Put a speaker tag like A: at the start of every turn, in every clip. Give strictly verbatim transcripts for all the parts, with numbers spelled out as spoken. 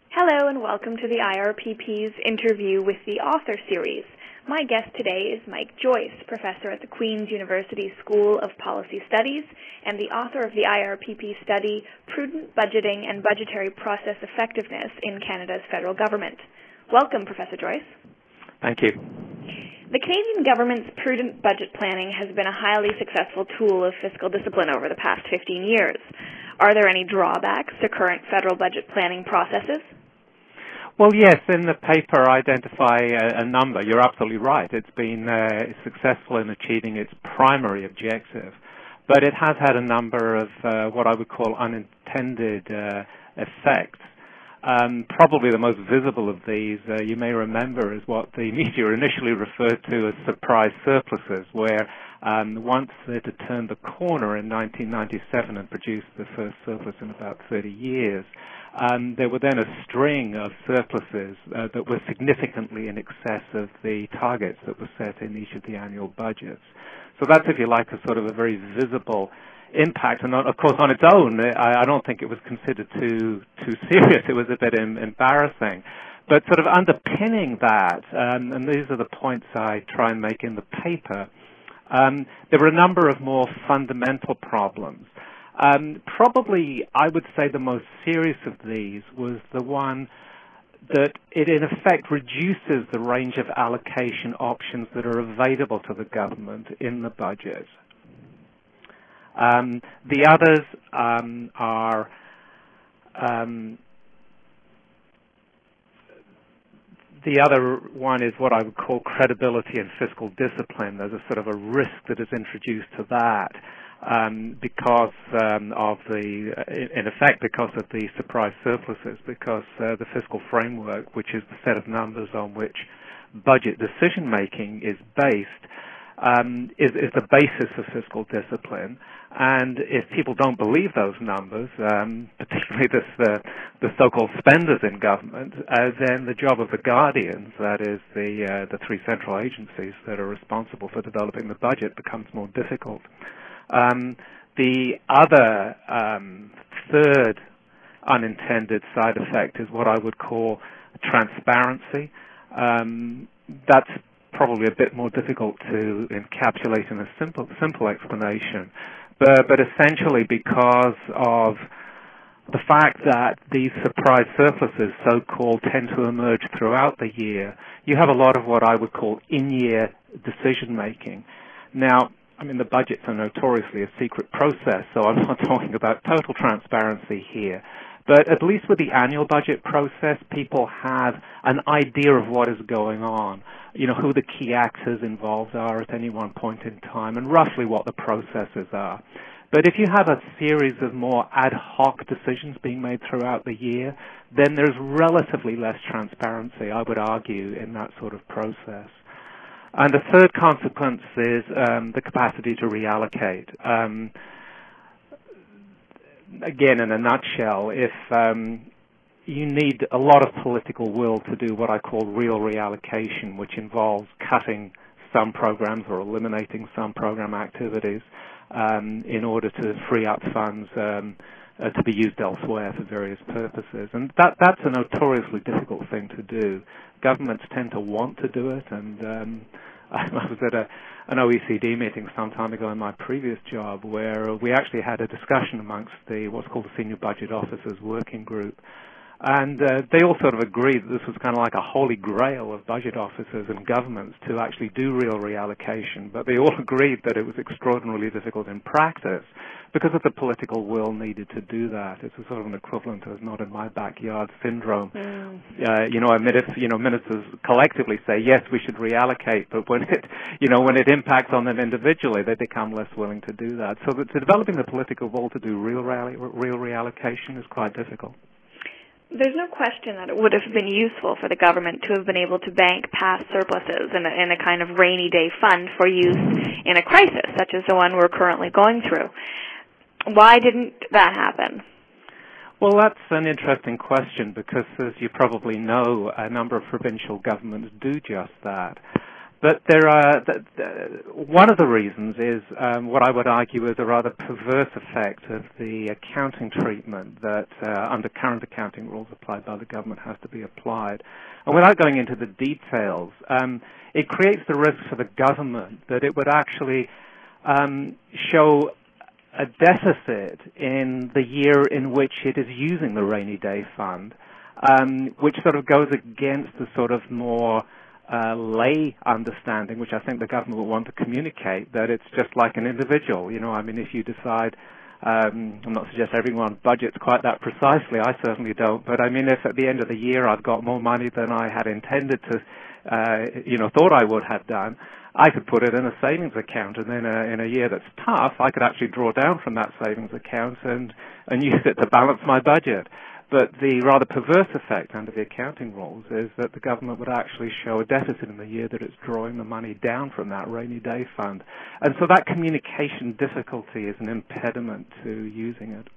A: Hello and welcome to the I R P P's interview with the author series. My guest today is Mike Joyce, professor at the Queen's University School of Policy Studies and the author of the I R P P study, Prudent Budgeting and Budgetary Process Effectiveness in Canada's Federal Government. Welcome, Professor Joyce.
B: Thank you.
A: The Canadian government's prudent budget planning has been a highly successful tool of fiscal discipline over the past fifteen years. Are there any drawbacks to current federal budget planning processes?
B: Well, yes, in the paper I identify a, a number. You're absolutely right. It's been uh, successful in achieving its primary objective, but it has had a number of uh, what I would call unintended uh, effects. Um, probably the most visible of these, uh, you may remember, is what the media initially referred to as surprise surpluses, where um, once it had turned the corner in nineteen ninety-seven and produced the first surplus in about thirty years, Um, there were then a string of surpluses uh, that were significantly in excess of the targets that were set in each of the annual budgets. So that's, if you like, a sort of a very visible impact. And of course, on its own, I, I don't think it was considered too too serious. It was a bit em- embarrassing. But sort of underpinning that, um, and these are the points I try and make in the paper, um, there were a number of more fundamental problems. Um, probably, I would say the most serious of these was the one that it in effect reduces the range of allocation options that are available to the government in the budget. Um, the others um, are um, the other one is what I would call credibility and fiscal discipline. There's a sort of a risk that is introduced to that. Um, because um, of the, in effect, because of the surprise surpluses, because uh, the fiscal framework, which is the set of numbers on which budget decision-making is based, um, is, is the basis of fiscal discipline. And if people don't believe those numbers, um, particularly this, uh, the so-called spenders in government, uh, then the job of the guardians, that is the, uh, the three central agencies that are responsible for developing the budget, becomes more difficult. Um, the other um, third unintended side effect is what I would call transparency. Um, that's probably a bit more difficult to encapsulate in a simple, simple explanation, but, but essentially because of the fact that these surprise surpluses, so-called, tend to emerge throughout the year, you have a lot of what I would call in-year decision-making. Now, I mean, the budgets are notoriously a secret process, so I'm not talking about total transparency here. But at least with the annual budget process, people have an idea of what is going on, you know, who the key actors involved are at any one point in time, and roughly what the processes are. But if you have a series of more ad hoc decisions being made throughout the year, then there's relatively less transparency, I would argue, in that sort of process. And the third consequence is um, the capacity to reallocate. Um, again, in a nutshell, if um, you need a lot of political will to do what I call real reallocation, which involves cutting some programs or eliminating some program activities um, in order to free up funds um, uh, to be used elsewhere for various purposes. And that, that's a notoriously difficult thing to do. Governments tend to want to do it, and um, I was at a, an O E C D meeting some time ago in my previous job where we actually had a discussion amongst the what's called the Senior Budget Officers Working Group. And uh, they all sort of agreed that this was kind of like a holy grail of budget officers and governments to actually do real reallocation. But they all agreed that it was extraordinarily difficult in practice because of the political will needed to do that. It's a sort of an equivalent of not in my backyard syndrome. Mm. Uh, you know, I mean, if, you know, ministers collectively say, yes, we should reallocate, but when it, you know, when it impacts on them individually, they become less willing to do that. So that developing the political will to do real, rally, real reallocation is quite difficult.
A: There's no question that it would have been useful for the government to have been able to bank past surpluses in a, in a kind of rainy day fund for use in a crisis, such as the one we're currently going through. Why didn't that happen?
B: Well, that's an interesting question because, as you probably know, a number of provincial governments do just that. But there are th- th- one of the reasons is um, what I would argue is a rather perverse effect of the accounting treatment that uh, under current accounting rules applied by the government has to be applied. And without going into the details, um, it creates the risk for the government that it would actually um, show a deficit in the year in which it is using the rainy day fund, um, which sort of goes against the sort of more Uh, lay understanding, which I think the government will want to communicate, that it's just like an individual. You know, I mean, if you decide, um, I'm not suggesting everyone budgets quite that precisely, I certainly don't, but I mean, if at the end of the year I've got more money than I had intended to, uh, you know, thought I would have done, I could put it in a savings account, and then uh, in a year that's tough, I could actually draw down from that savings account and, and use it to balance my budget. But the rather perverse effect under the accounting rules is that the government would actually show a deficit in the year that it's drawing the money down from that rainy day fund. And so that communication difficulty is an impediment to using it.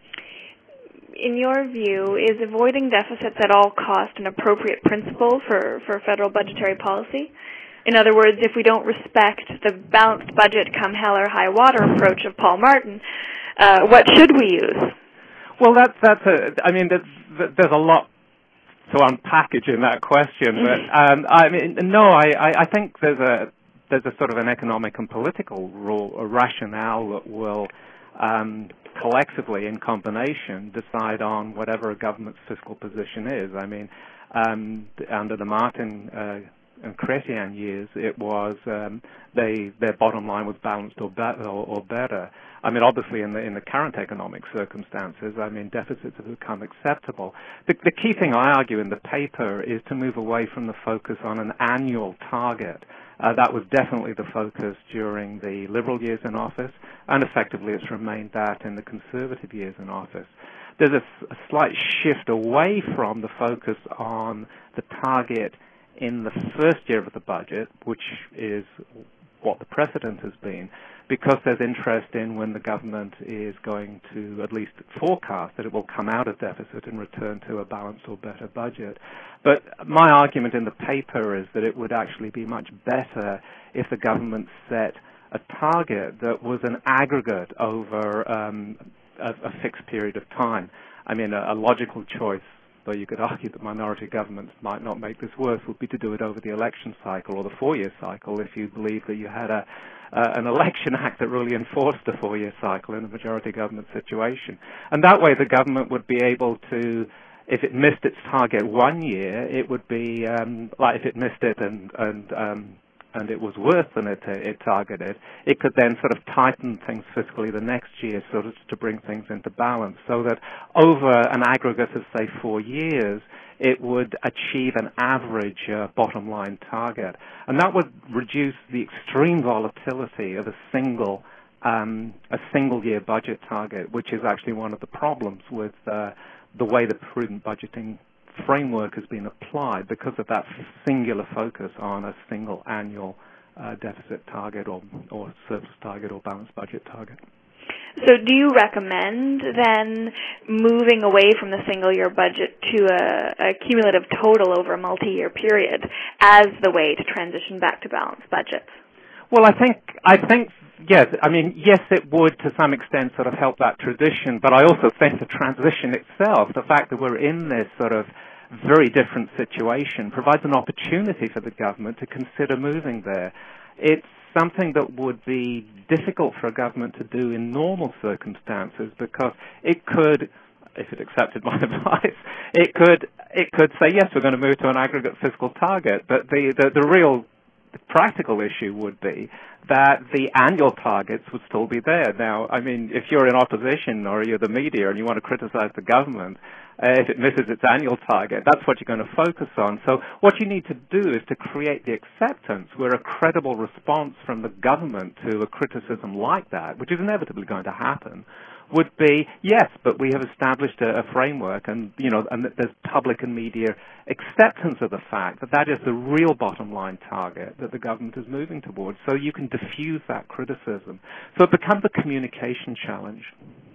A: In your view, is avoiding deficits at all cost an appropriate principle for, for federal budgetary policy? In other words, if we don't respect the balanced budget come hell or high water approach of Paul Martin, uh, what should we use?
B: Well, that's, that's a, I mean, there's, there's a lot to unpackage in that question, but um, I mean, no, I, I think there's a, there's a sort of an economic and political rule, a rationale that will um, collectively, in combination, decide on whatever a government's fiscal position is. I mean, um, under the Martin uh, and Chrétien years, it was um, they their bottom line was balanced or, be- or, or better. I mean, obviously, in the in the current economic circumstances, I mean, deficits have become acceptable. The, the key thing I argue in the paper is to move away from the focus on an annual target. Uh, that was definitely the focus during the Liberal years in office, and effectively it's remained that in the Conservative years in office. There's a, a slight shift away from the focus on the target in the first year of the budget, which is what the precedent has been, because there's interest in when the government is going to at least forecast that it will come out of deficit and return to a balanced or better budget. But my argument in the paper is that it would actually be much better if the government set a target that was an aggregate over um, a, a fixed period of time. I mean, a, a logical choice, though you could argue that minority governments might not make this worse, would be to do it over the election cycle or the four-year cycle if you believe that you had a, uh, an election act that really enforced a four-year cycle in a majority government situation. And that way the government would be able to, if it missed its target one year, it would be, um, like if it missed it and, and um, and it was worse than it, it targeted, it could then sort of tighten things fiscally the next year sort of to bring things into balance, so that over an aggregate of, say, four years, it would achieve an average uh, bottom line target. And that would reduce the extreme volatility of a single um, a single year budget target, which is actually one of the problems with uh, the way the prudent budgeting framework has been applied, because of that singular focus on a single annual uh, deficit target or, or surplus target or balanced budget target.
A: So do you recommend then moving away from the single year budget to a, a cumulative total over a multi-year period as the way to transition back to balanced budgets?
B: Well, I think I think yes. I mean, yes, it would to some extent sort of help that tradition, but I also think the transition itself, the fact that we're in this sort of very different situation, provides an opportunity for the government to consider moving there. It's something that would be difficult for a government to do in normal circumstances, because it could, if it accepted my advice, it could it could say, yes, we're going to move to an aggregate fiscal target, but the, the, the real practical issue would be that the annual targets would still be there. Now, I mean, if you're in opposition or you're the media and you want to criticize the government, uh, if it misses its annual target, that's what you're going to focus on. So what you need to do is to create the acceptance where a credible response from the government to a criticism like that, which is inevitably going to happen, would be, yes, but we have established a, a framework, and you know, and that there's public and media acceptance of the fact that that is the real bottom line target that the government is moving towards, so you can diffuse that criticism. So it becomes a communication challenge.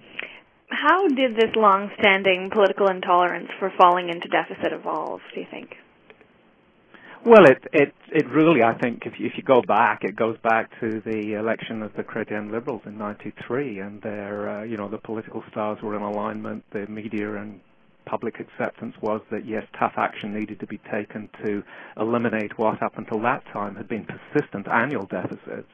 A: How did this long-standing political intolerance for falling into deficit evolve, do you think?
B: Well, it, it, it really, I think, if you, if you go back, it goes back to the election of the Chrétien Liberals in ninety-three, and their, uh, you know, the political stars were in alignment. The media and public acceptance was that, yes, tough action needed to be taken to eliminate what up until that time had been persistent annual deficits.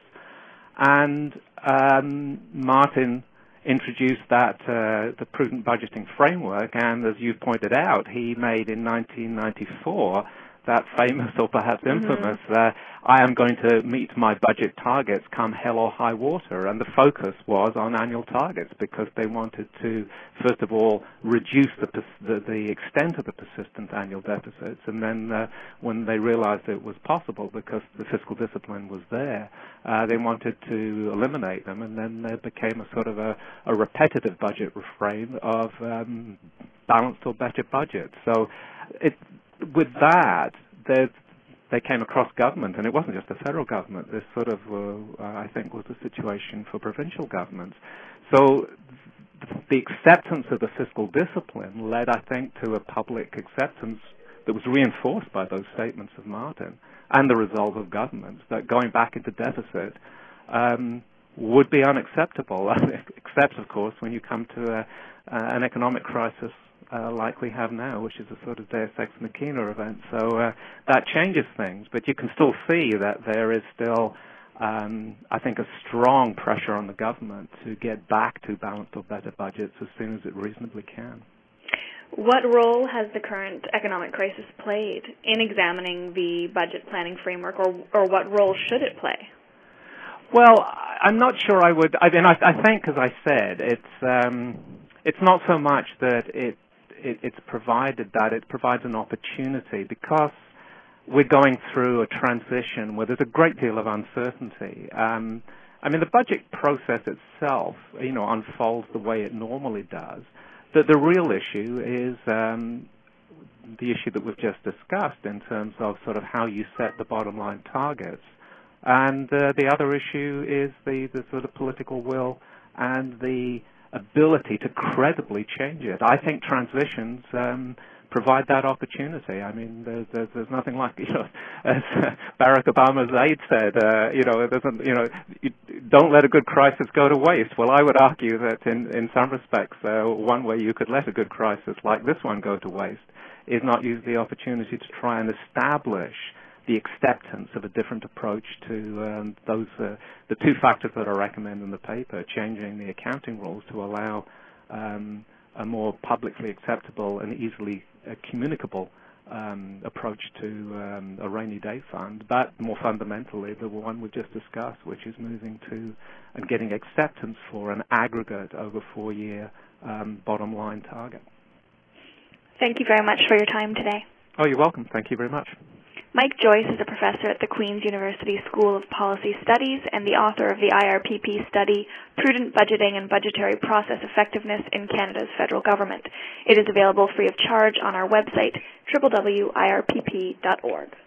B: And um, Martin introduced that, uh, the prudent budgeting framework, and as you pointed out, he made in nineteen ninety-four that famous or perhaps infamous, mm-hmm. uh, I am going to meet my budget targets come hell or high water. And the focus was on annual targets because they wanted to, first of all, reduce the, the, the extent of the persistent annual deficits. And then uh, when they realized it was possible because the fiscal discipline was there, uh, they wanted to eliminate them. And then there became a sort of a, a repetitive budget refrain of um, balanced or better budget. So it with that, they came across government, and it wasn't just the federal government. This sort of, uh, I think, was the situation for provincial governments. So the acceptance of the fiscal discipline led, I think, to a public acceptance that was reinforced by those statements of Martin and the resolve of governments that going back into deficit um, would be unacceptable, except, of course, when you come to a, uh, an economic crisis Uh, like we have now, which is a sort of Deus Ex Machina event. So uh, that changes things, but you can still see that there is still, um, I think, a strong pressure on the government to get back to balanced or better budgets as soon as it reasonably can.
A: What role has the current economic crisis played in examining the budget planning framework, or, or what role should it play?
B: Well, I'm not sure I would. I mean, I, I think, as I said, it's um, it's not so much that it It, it's provided that it provides an opportunity because we're going through a transition where there's a great deal of uncertainty. Um, I mean, the budget process itself, you know, unfolds the way it normally does. The, the real issue is um, the issue that we've just discussed in terms of sort of how you set the bottom line targets. And uh, the other issue is the, the sort of political will and the ability to credibly change it. I think transitions um, provide that opportunity. I mean, there's, there's, there's nothing like, you know, as Barack Obama's aide said, uh, you know, it doesn't, you know, you don't let a good crisis go to waste. Well, I would argue that in, in some respects, uh, one way you could let a good crisis like this one go to waste is not use the opportunity to try and establish the acceptance of a different approach to um, those uh, the two factors that I recommend in the paper, changing the accounting rules to allow um, a more publicly acceptable and easily uh, communicable um, approach to um, a rainy day fund, but more fundamentally the one we just discussed, which is moving to and getting acceptance for an aggregate over four-year um, bottom line target.
A: Thank you very much for your time today.
B: Oh, you're welcome. Thank you very much.
A: Mike Joyce is a professor at the Queen's University School of Policy Studies and the author of the I R P P study, Prudent Budgeting and Budgetary Process Effectiveness in Canada's Federal Government. It is available free of charge on our website, w w w dot i r p p dot org.